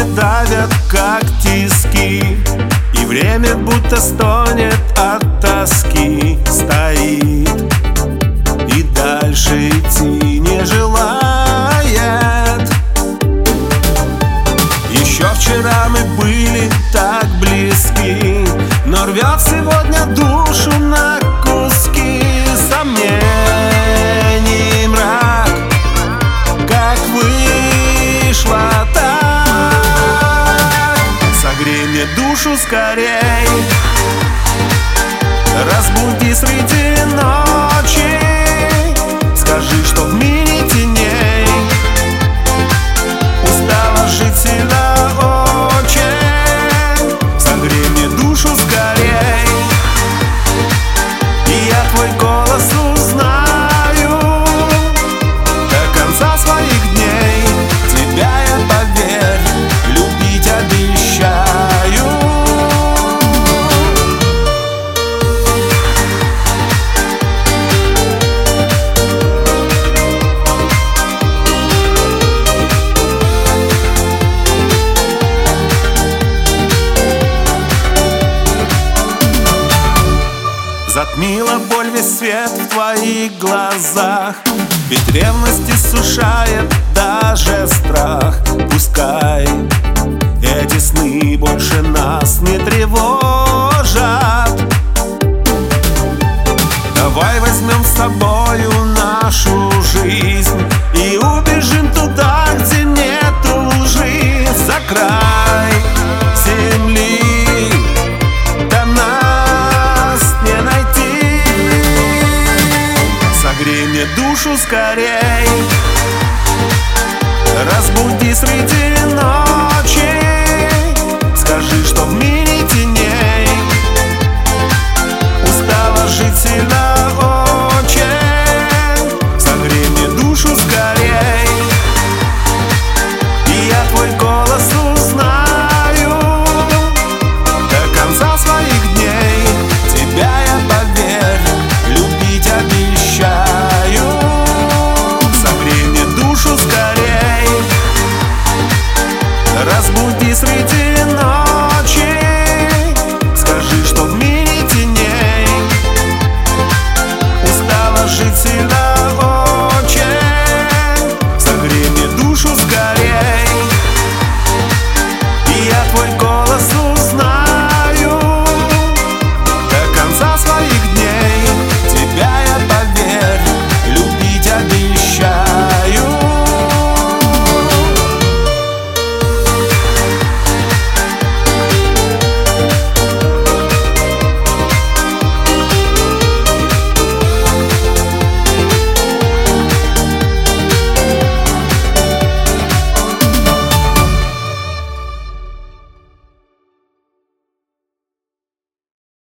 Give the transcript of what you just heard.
давят, как тиски, и время будто стонет от тоски. Стоит и дальше идти не желает. Еще вчера мы были так близки, но рвет сегодня душу на куски. Сомнений мрак, как вышло так. Согрей мне душу скорей, разбуди среди ночи. Скажи, что в мире теней устала жить сильно очень. Согрей мне душу скорей, и я твой голос узнаю. До конца своих дней тебя я, поверь, любить обещаю. Затмила боль весь свет в твоих глазах, ведь ревность иссушает даже страх. Пускай эти сны больше нас не тревожат. Давай возьмем с собою нашу жизнь и убежим туда, где нету лжи. За край земли согрей мне душу скорей, разбуди среди